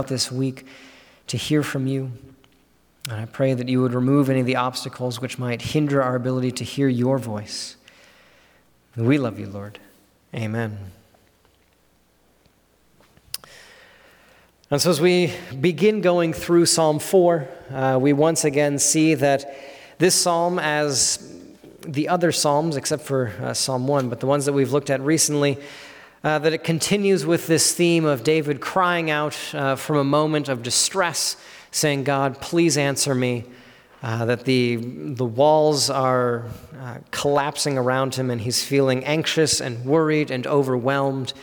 this week to hear from you. And I pray that you would remove any of the obstacles which might hinder our ability to hear your voice. We love you, Lord. Amen. And so as we begin going through Psalm 4, we once again see that this psalm, as the other psalms, except for Psalm 1, but the ones that we've looked at recently, that it continues with this theme of David crying out from a moment of distress, saying, God, please answer me, that the walls are collapsing around him and he's feeling anxious and worried and overwhelmed,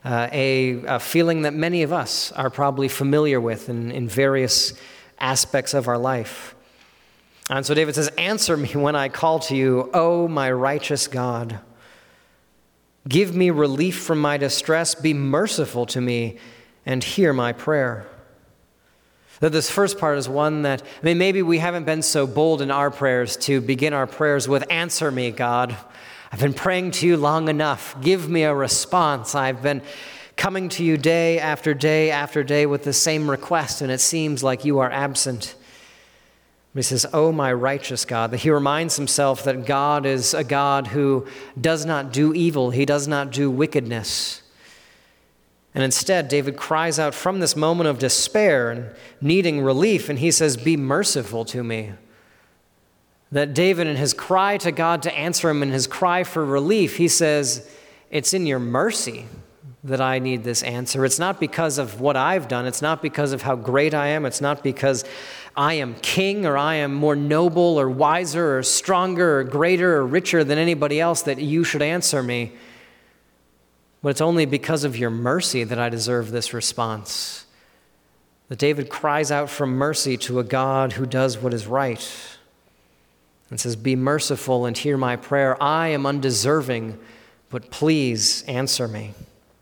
a feeling that many of us are probably familiar with in various aspects of our life. And so David says, answer me when I call to you, O my righteous God. Give me relief from my distress. Be merciful to me and hear my prayer. That this first part is one that, maybe we haven't been so bold in our prayers to begin our prayers with, answer me, God. I've been praying to you long enough. Give me a response. I've been coming to you day after day after day with the same request, and it seems like you are absent. He says, oh, my righteous God. That he reminds himself that God is a God who does not do evil. He does not do wickedness. And instead, David cries out from this moment of despair and needing relief, and he says, be merciful to me. That David, in his cry to God to answer him, in his cry for relief, he says, it's in your mercy that I need this answer. It's not because of what I've done. It's not because of how great I am. It's not because I am king or I am more noble or wiser or stronger or greater or richer than anybody else that you should answer me. But it's only because of your mercy that I deserve this response. That David cries out for mercy to a God who does what is right and says, be merciful and hear my prayer. I am undeserving, but please answer me.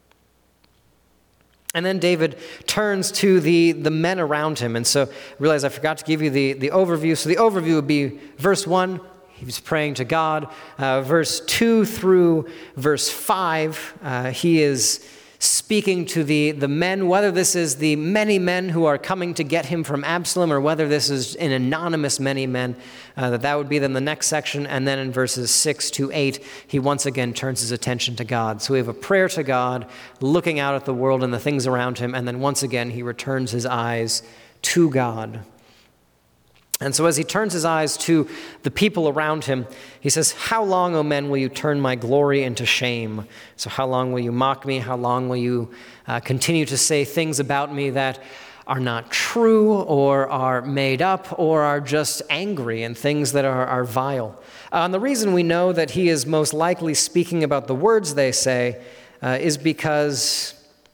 And then David turns to the men around him. And so I realize I forgot to give you the overview. So the overview would be verse 1, he was praying to God. Verse 2 through verse 5, he is speaking to the men, whether this is the many men who are coming to get him from Absalom or whether this is an anonymous many men, that would be then the next section. And then in verses 6 to 8, he once again turns his attention to God. So we have a prayer to God, looking out at the world and the things around him, and then once again he returns his eyes to God. And so as he turns his eyes to the people around him, he says, how long, O men, will you turn my glory into shame? So how long will you mock me? How long will you continue to say things about me that are not true or are made up or are just angry and things that are vile? And the reason we know that he is most likely speaking about the words they say is because...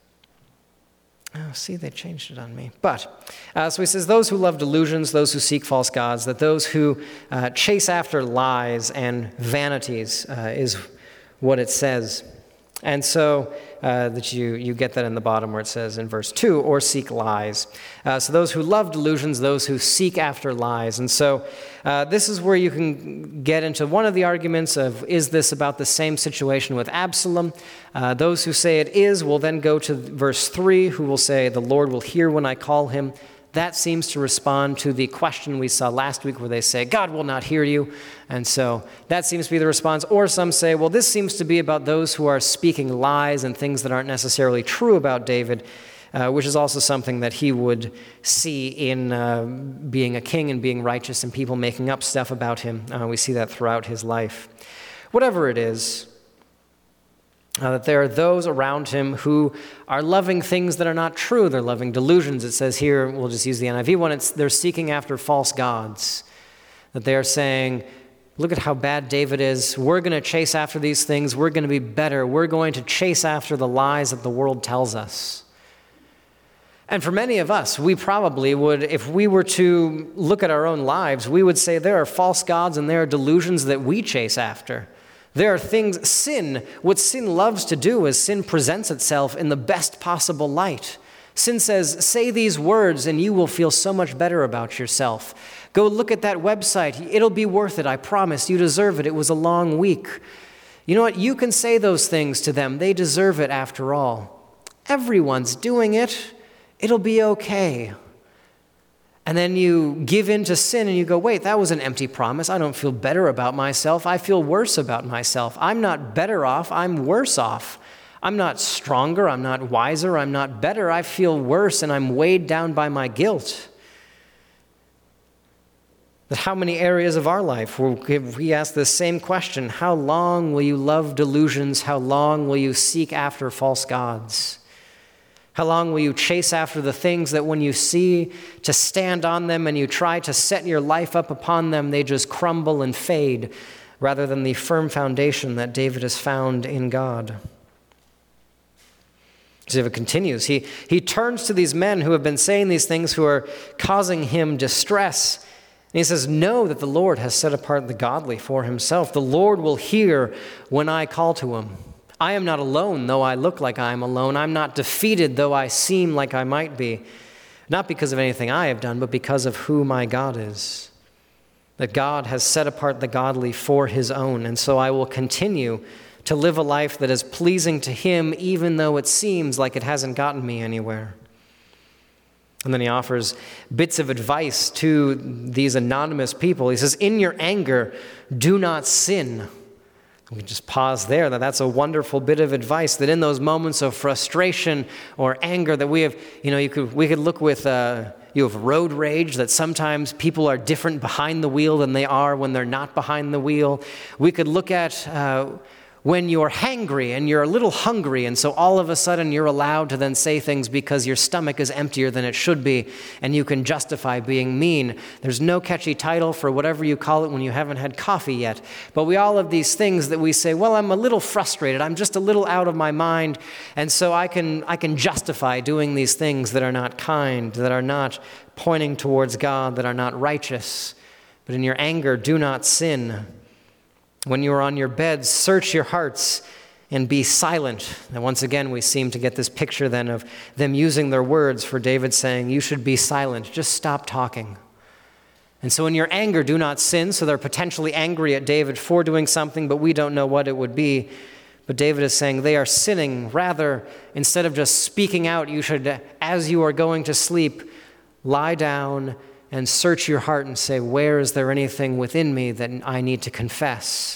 Oh, see, they changed it on me. But, so he says, those who love delusions, those who seek false gods, that those who chase after lies and vanities is what it says. And so that you get that in the bottom where it says in verse 2, or seek lies. So those who love delusions, those who seek after lies. And so this is where you can get into one of the arguments of, is this about the same situation with Absalom? Those who say it is will then go to verse 3, who will say, the Lord will hear when I call him. That seems to respond to the question we saw last week where they say, God will not hear you. And so that seems to be the response. Or some say, well, this seems to be about those who are speaking lies and things that aren't necessarily true about David, which is also something that he would see in being a king and being righteous and people making up stuff about him. We see that throughout his life. Whatever it is, that there are those around him who are loving things that are not true. They're loving delusions. It says here, we'll just use the NIV one, they're seeking after false gods. That they're saying, look at how bad David is. We're going to chase after these things. We're going to be better. We're going to chase after the lies that the world tells us. And for many of us, we probably would, if we were to look at our own lives, we would say there are false gods and there are delusions that we chase after. There are things, what sin loves to do is sin presents itself in the best possible light. Sin says, say these words and you will feel so much better about yourself. Go look at that website. It'll be worth it. I promise. You deserve it. It was a long week. You know what? You can say those things to them. They deserve it after all. Everyone's doing it. It'll be okay. And then you give in to sin and you go, wait, that was an empty promise. I don't feel better about myself. I feel worse about myself. I'm not better off. I'm worse off. I'm not stronger. I'm not wiser. I'm not better. I feel worse and I'm weighed down by my guilt. But how many areas of our life we ask the same question? How long will you love delusions? How long will you seek after false gods? How long will you chase after the things that when you see to stand on them and you try to set your life up upon them, they just crumble and fade, rather than the firm foundation that David has found in God? David continues. He turns to these men who have been saying these things, who are causing him distress. And he says, know that the Lord has set apart the godly for himself. The Lord will hear when I call to him. I am not alone, though I look like I am alone. I'm not defeated, though I seem like I might be. Not because of anything I have done, but because of who my God is. That God has set apart the godly for his own. And so I will continue to live a life that is pleasing to him, even though it seems like it hasn't gotten me anywhere. And then he offers bits of advice to these anonymous people. He says, in your anger, do not sin. We can just pause there. That's a wonderful bit of advice, that in those moments of frustration or anger that we have, we could look with, you have road rage, that sometimes people are different behind the wheel than they are when they're not behind the wheel. We could look at when you're hangry and you're a little hungry, and so all of a sudden you're allowed to then say things because your stomach is emptier than it should be, and you can justify being mean. There's no catchy title for whatever you call it when you haven't had coffee yet. But we all have these things that we say, well, I'm a little frustrated, I'm just a little out of my mind, and so I can justify doing these things that are not kind, that are not pointing towards God, that are not righteous. But in your anger, do not sin. When you are on your beds, search your hearts and be silent. And once again, we seem to get this picture then of them using their words for David saying, you should be silent, just stop talking. And so in your anger, do not sin. So they're potentially angry at David for doing something, but we don't know what it would be. But David is saying they are sinning. Rather, instead of just speaking out, you should, as you are going to sleep, lie down and search your heart and say, where is there anything within me that I need to confess?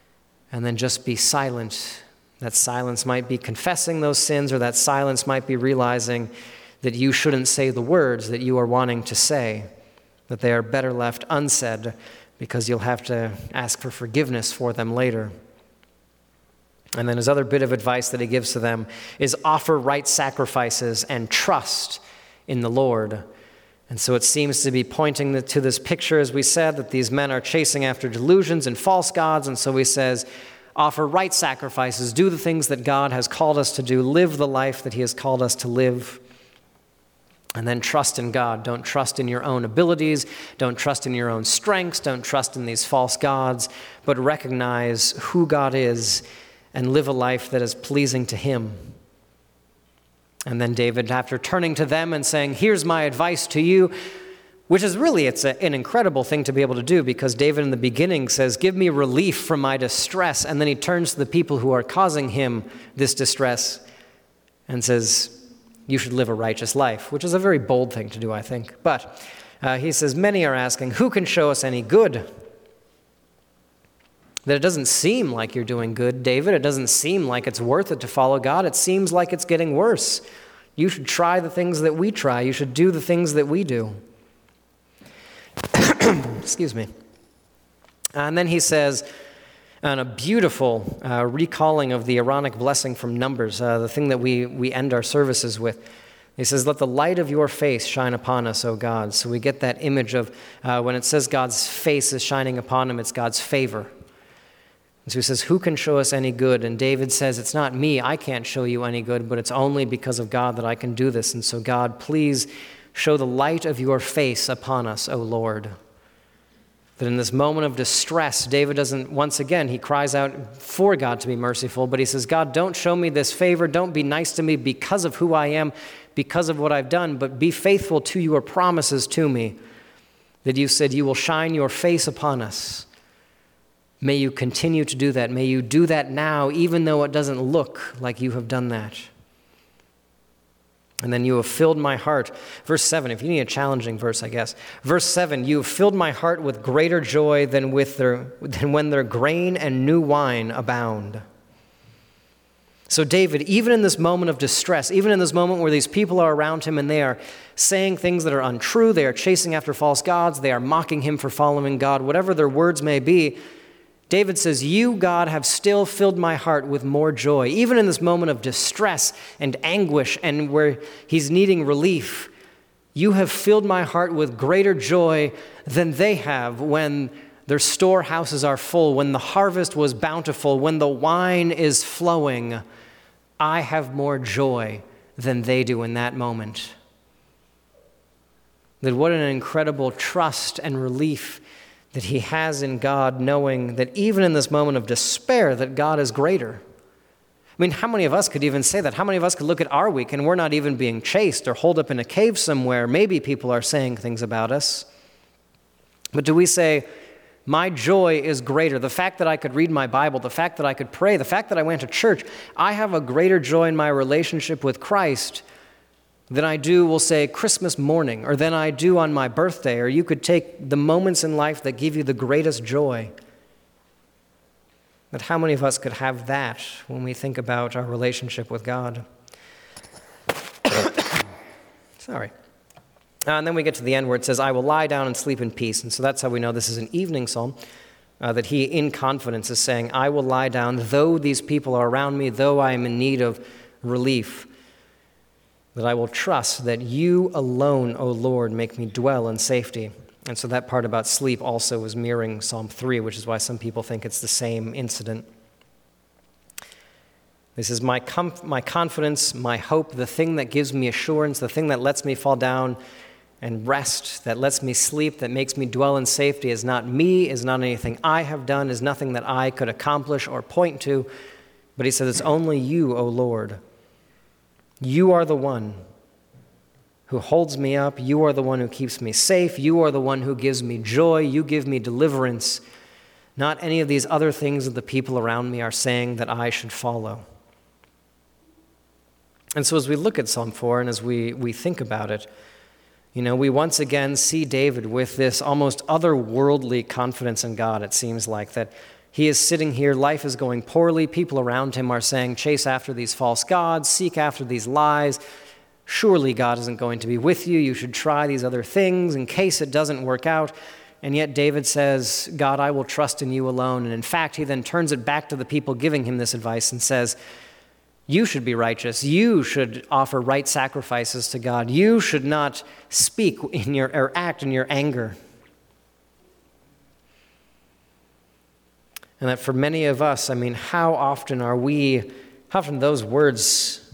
And then just be silent. That silence might be confessing those sins, or that silence might be realizing that you shouldn't say the words that you are wanting to say, that they are better left unsaid because you'll have to ask for forgiveness for them later. And then his other bit of advice that he gives to them is offer right sacrifices and trust in the Lord. And so it seems to be pointing to this picture, as we said, that these men are chasing after delusions and false gods. And so he says, offer right sacrifices, do the things that God has called us to do, live the life that he has called us to live. And then trust in God. Don't trust in your own abilities. Don't trust in your own strengths. Don't trust in these false gods, but recognize who God is and live a life that is pleasing to him. And then David, after turning to them and saying, here's my advice to you, which is really, it's an incredible thing to be able to do, because David in the beginning says, give me relief from my distress. And then he turns to the people who are causing him this distress and says, you should live a righteous life, which is a very bold thing to do, I think. But he says, many are asking, who can show us any good? That it doesn't seem like you're doing good, David. It doesn't seem like it's worth it to follow God. It seems like it's getting worse. You should try the things that we try. You should do the things that we do. Excuse me. And then he says, and a beautiful recalling of the Aaronic blessing from Numbers, the thing that we end our services with. He says, let the light of your face shine upon us, O God. So we get that image of when it says God's face is shining upon him, it's God's favor. And so he says, who can show us any good? And David says, it's not me, I can't show you any good, but it's only because of God that I can do this. And so God, please show the light of your face upon us, O Lord. That in this moment of distress, David doesn't, once again, he cries out for God to be merciful, but he says, God, don't show me this favor, don't be nice to me because of who I am, because of what I've done, but be faithful to your promises to me, that you said you will shine your face upon us. May you continue to do that. May you do that now, even though it doesn't look like you have done that. And then you have filled my heart. Verse 7, if you need a challenging verse, I guess. Verse 7, you have filled my heart with greater joy than when their grain and new wine abound. So David, even in this moment of distress, even in this moment where these people are around him and they are saying things that are untrue, they are chasing after false gods, they are mocking him for following God, whatever their words may be, David says, you, God, have still filled my heart with more joy. Even in this moment of distress and anguish and where he's needing relief, you have filled my heart with greater joy than they have when their storehouses are full, when the harvest was bountiful, when the wine is flowing. I have more joy than they do in that moment. That what an incredible trust and relief that he has in God, knowing that even in this moment of despair, that God is greater. I mean, how many of us could even say that? How many of us could look at our week and we're not even being chased or holed up in a cave somewhere? Maybe people are saying things about us. But do we say, my joy is greater? The fact that I could read my Bible, the fact that I could pray, the fact that I went to church, I have a greater joy in my relationship with Christ than I do, we'll say, Christmas morning, or than I do on my birthday, or you could take the moments in life that give you the greatest joy. But how many of us could have that when we think about our relationship with God? Sorry. And then we get to the end where it says, I will lie down and sleep in peace. And so that's how we know this is an evening psalm, that he in confidence is saying, I will lie down, though these people are around me, though I am in need of relief, that I will trust that you alone, O Lord, make me dwell in safety. And so that part about sleep also is mirroring Psalm 3, which is why some people think it's the same incident. This is my confidence, my hope, the thing that gives me assurance, the thing that lets me fall down and rest, that lets me sleep, that makes me dwell in safety is not me, is not anything I have done, is nothing that I could accomplish or point to. But he says, it's only you, O Lord. You are the one who holds me up. You are the one who keeps me safe. You are the one who gives me joy. You give me deliverance. Not any of these other things that the people around me are saying that I should follow. And so as we look at Psalm 4 and as we think about it, we once again see David with this almost otherworldly confidence in God, it seems like, that he is sitting here, life is going poorly, people around him are saying, chase after these false gods, seek after these lies. Surely God isn't going to be with you. You should try these other things in case it doesn't work out. And yet David says, God, I will trust in you alone. And in fact, he then turns it back to the people giving him this advice and says, you should be righteous. You should offer right sacrifices to God. You should not speak or act in your anger. And that for many of us, how often those words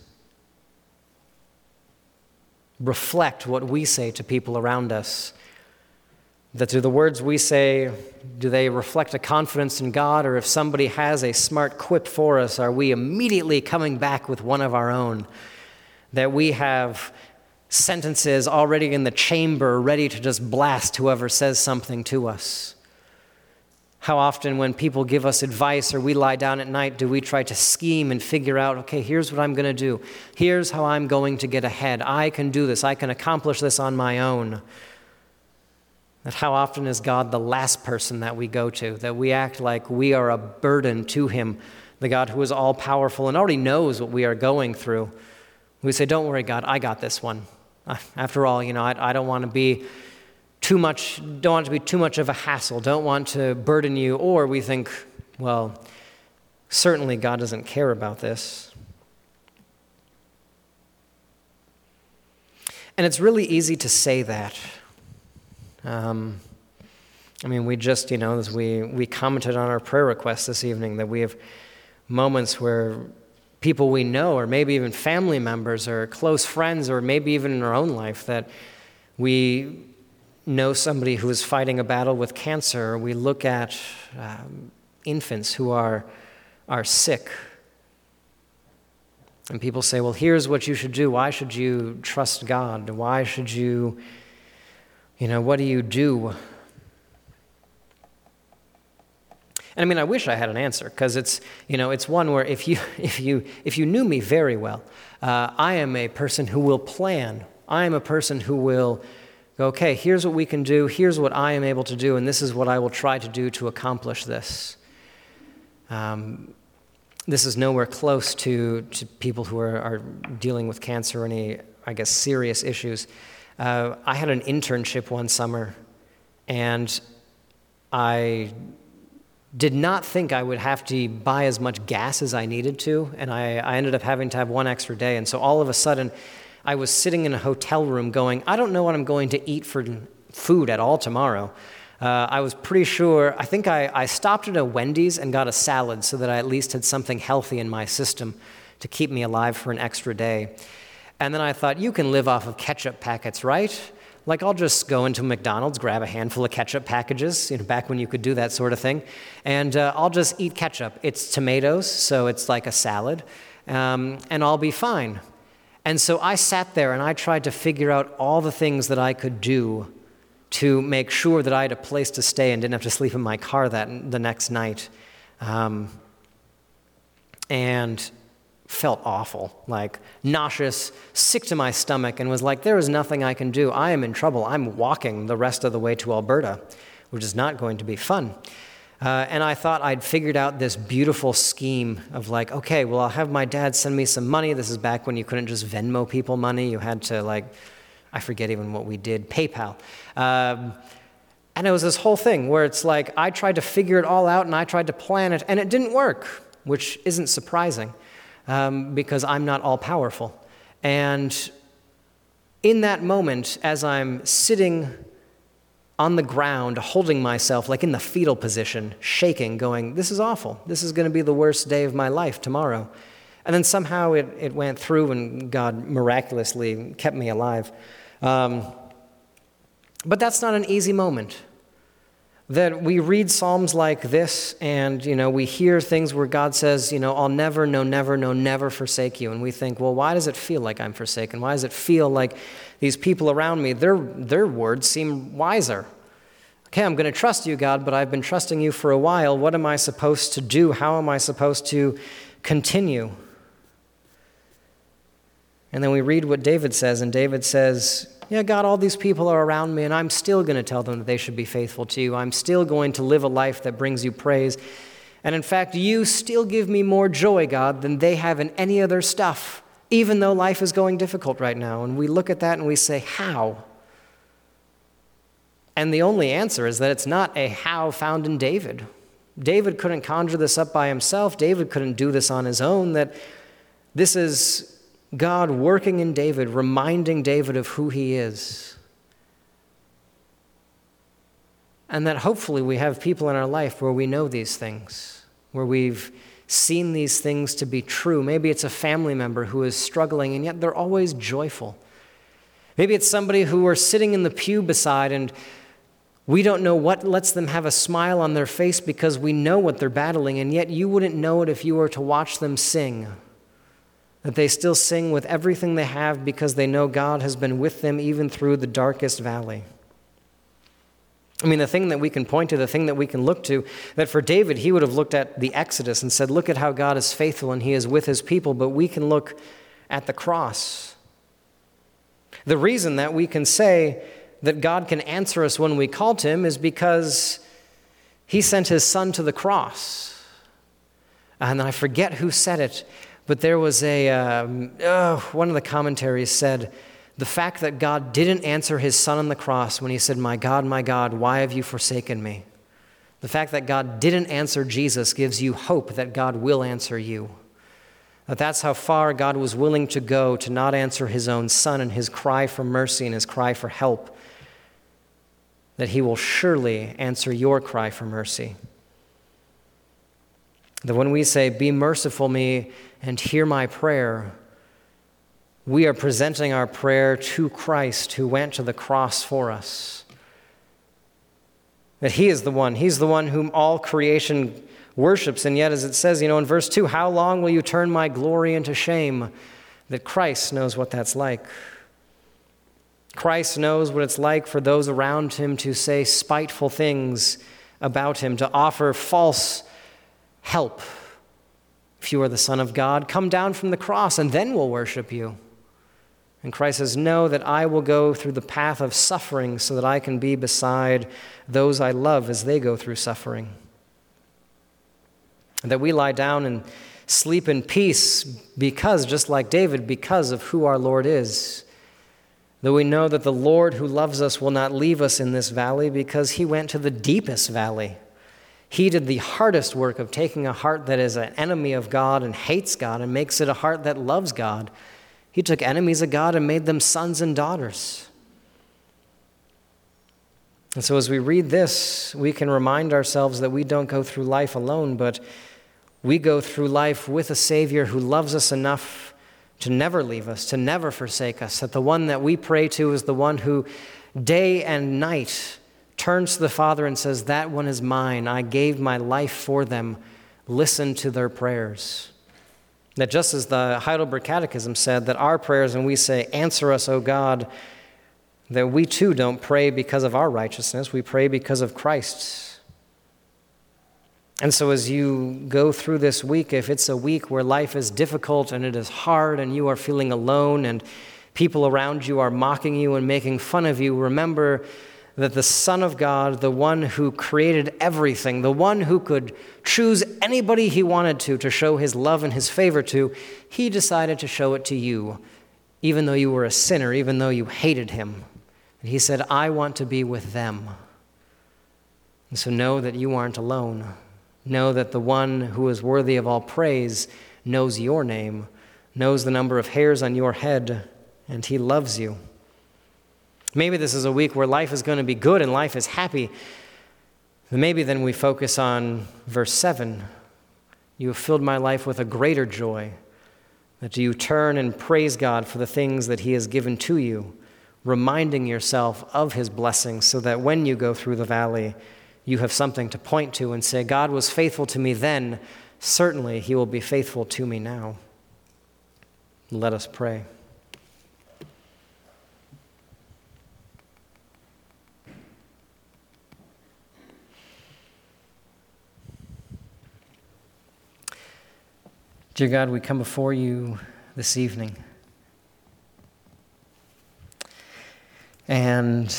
reflect what we say to people around us? That do the words we say, do they reflect a confidence in God? Or if somebody has a smart quip for us, are we immediately coming back with one of our own? That we have sentences already in the chamber ready to just blast whoever says something to us? How often when people give us advice or we lie down at night, do we try to scheme and figure out, okay, here's what I'm going to do. Here's how I'm going to get ahead. I can do this. I can accomplish this on my own. That how often is God the last person that we go to, that we act like we are a burden to him, the God who is all-powerful and already knows what we are going through. We say, don't worry, God, I got this one. After all, I don't want to be too much of a hassle, don't want to burden you, or we think, well, certainly God doesn't care about this. And it's really easy to say that. We just, as we commented on our prayer request this evening, that we have moments where people we know, or maybe even family members, or close friends, or maybe even in our own life, that we know somebody who is fighting a battle with cancer, or we look at infants who are sick. And people say, well, here's what you should do. Why should you trust God? Why should you, what do you do? And I mean, I wish I had an answer, because it's one where if you knew me very well, I am a person who will plan. I am a person who will go, okay, here's what we can do, here's what I am able to do, and this is what I will try to do to accomplish this. This is nowhere close to people who are dealing with cancer or any, I guess, serious issues. I had an internship one summer, and I did not think I would have to buy as much gas as I needed to, and I ended up having to have one extra day. And so all of a sudden, I was sitting in a hotel room going, I don't know what I'm going to eat for food at all tomorrow. I was pretty sure, I think I stopped at a Wendy's and got a salad so that I at least had something healthy in my system to keep me alive for an extra day. And then I thought, you can live off of ketchup packets, right? Like, I'll just go into McDonald's, grab a handful of ketchup packages, back when you could do that sort of thing, and I'll just eat ketchup. It's tomatoes, so it's like a salad, and I'll be fine. And so I sat there and I tried to figure out all the things that I could do to make sure that I had a place to stay and didn't have to sleep in my car the next night. And felt awful, like nauseous, sick to my stomach, and was like, there is nothing I can do. I am in trouble. I'm walking the rest of the way to Alberta, which is not going to be fun. And I thought I'd figured out this beautiful scheme of like, okay, well, I'll have my dad send me some money. This is back when you couldn't just Venmo people money. You had to, like, I forget even what we did, PayPal. And it was this whole thing where it's like I tried to figure it all out and I tried to plan it, and it didn't work, which isn't surprising because I'm not all-powerful. And in that moment, as I'm sitting on the ground, holding myself, like in the fetal position, shaking, going, this is awful. This is going to be the worst day of my life tomorrow. And then somehow it went through, and God miraculously kept me alive. But that's not an easy moment. That we read Psalms like this, and, we hear things where God says, I'll never, no, never, no, never forsake you. And we think, well, why does it feel like I'm forsaken? Why does it feel like these people around me, their words seem wiser? Okay, I'm going to trust you, God, but I've been trusting you for a while. What am I supposed to do? How am I supposed to continue? And then we read what David says, and David says, yeah, God, all these people are around me, and I'm still going to tell them that they should be faithful to you. I'm still going to live a life that brings you praise. And in fact, you still give me more joy, God, than they have in any other stuff, even though life is going difficult right now. And we look at that and we say, how? And the only answer is that it's not a how found in David. David couldn't conjure this up by himself. David couldn't do this on his own. That this is God working in David, reminding David of who he is. And that hopefully we have people in our life where we know these things, where we've seen these things to be true. Maybe it's a family member who is struggling, and yet they're always joyful. Maybe it's somebody who we're sitting in the pew beside, and we don't know what lets them have a smile on their face because we know what they're battling, and yet you wouldn't know it if you were to watch them sing. That they still sing with everything they have because they know God has been with them even through the darkest valley. I mean, the thing that we can point to, the thing that we can look to, that for David, he would have looked at the Exodus and said, look at how God is faithful and he is with his people, but we can look at the cross. The reason that we can say that God can answer us when we call to him is because he sent his son to the cross. And I forget who said it, but there was one of the commentaries said, the fact that God didn't answer his son on the cross when he said, my God, why have you forsaken me? The fact that God didn't answer Jesus gives you hope that God will answer you. That's how far God was willing to go to not answer his own son and his cry for mercy and his cry for help, that he will surely answer your cry for mercy. That when we say, be merciful me and hear my prayer, we are presenting our prayer to Christ who went to the cross for us. That he is the one. He's the one whom all creation worships. And yet, as it says, in verse 2, how long will you turn my glory into shame? That Christ knows what that's like. Christ knows what it's like for those around him to say spiteful things about him, to offer false help. If you are the Son of God, come down from the cross and then we'll worship you. And Christ says, know that I will go through the path of suffering so that I can be beside those I love as they go through suffering. And that we lie down and sleep in peace because, just like David, because of who our Lord is. Though we know that the Lord who loves us will not leave us in this valley because he went to the deepest valley. He did the hardest work of taking a heart that is an enemy of God and hates God and makes it a heart that loves God. He took enemies of God and made them sons and daughters. And so as we read this, we can remind ourselves that we don't go through life alone, but we go through life with a Savior who loves us enough to never leave us, to never forsake us, that the one that we pray to is the one who day and night turns to the Father and says, that one is mine. I gave my life for them. Listen to their prayers. That just as the Heidelberg Catechism said, that our prayers, when we say, answer us, O God, that we too don't pray because of our righteousness. We pray because of Christ's. And so as you go through this week, if it's a week where life is difficult and it is hard and you are feeling alone and people around you are mocking you and making fun of you, remember that the Son of God, the one who created everything, the one who could choose anybody he wanted to show his love and his favor to, he decided to show it to you, even though you were a sinner, even though you hated him. And he said, I want to be with them. And so know that you aren't alone. Know that the one who is worthy of all praise knows your name, knows the number of hairs on your head, and he loves you. Maybe this is a week where life is going to be good and life is happy. Maybe then we focus on verse 7. You have filled my life with a greater joy. That you turn and praise God for the things that he has given to you, reminding yourself of his blessings so that when you go through the valley, you have something to point to and say, God was faithful to me then. Certainly he will be faithful to me now. Let us pray. Dear God, we come before you this evening. And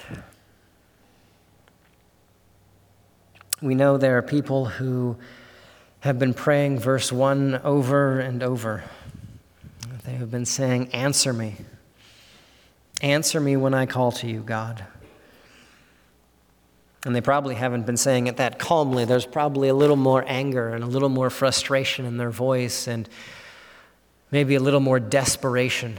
we know there are people who have been praying verse 1 over and over. They have been saying, answer me. Answer me when I call to you, God. And they probably haven't been saying it that calmly. There's probably a little more anger and a little more frustration in their voice and maybe a little more desperation.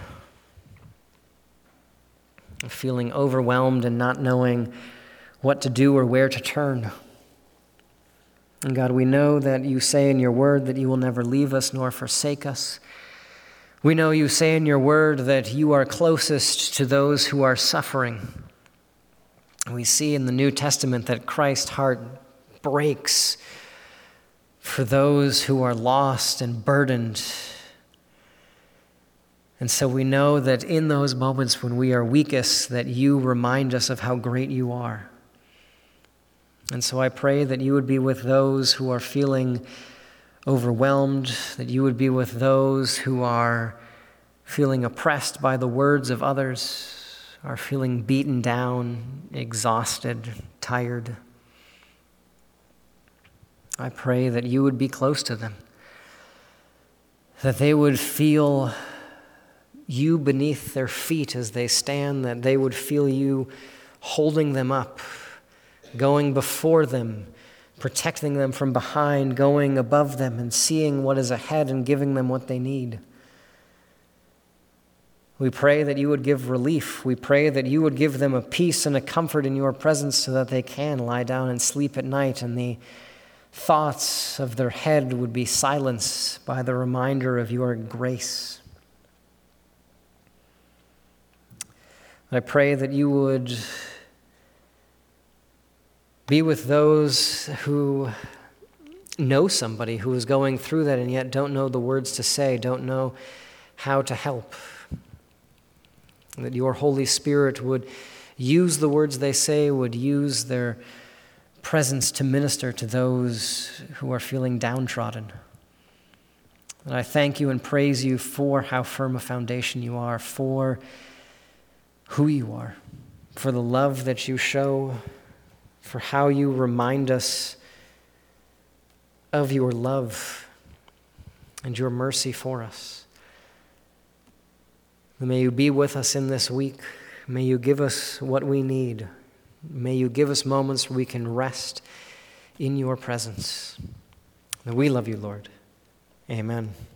Feeling overwhelmed and not knowing what to do or where to turn. And God, we know that you say in your word that you will never leave us nor forsake us. We know you say in your word that you are closest to those who are suffering. We see in the New Testament that Christ's heart breaks for those who are lost and burdened. And so we know that in those moments when we are weakest, that you remind us of how great you are. And so I pray that you would be with those who are feeling overwhelmed, that you would be with those who are feeling oppressed by the words of others, are feeling beaten down, exhausted, tired. I pray that you would be close to them, that they would feel you beneath their feet as they stand, that they would feel you holding them up, going before them, protecting them from behind, going above them and seeing what is ahead and giving them what they need. We pray that you would give relief. We pray that you would give them a peace and a comfort in your presence so that they can lie down and sleep at night and the thoughts of their head would be silenced by the reminder of your grace. I pray that you would be with those who know somebody who is going through that and yet don't know the words to say, don't know how to help. That your Holy Spirit would use the words they say, would use their presence to minister to those who are feeling downtrodden. And I thank you and praise you for how firm a foundation you are, for who you are, for the love that you show, for how you remind us of your love and your mercy for us. May you be with us in this week. May you give us what we need. May you give us moments where we can rest in your presence. We love you, Lord. Amen.